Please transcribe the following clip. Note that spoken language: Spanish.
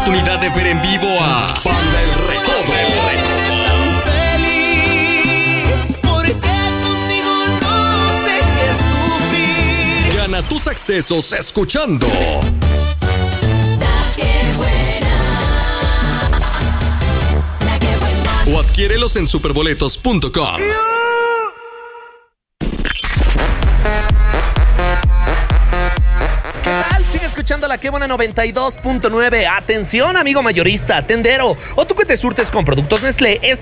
oportunidad de ver en vivo a Banda El Recodo. Gana tus accesos escuchando o adquiérelos en superboletos.com. Escuchando la Qué Buena 92.9. Atención, amigo mayorista, tendero, o tú que te surtes con productos Nestlé.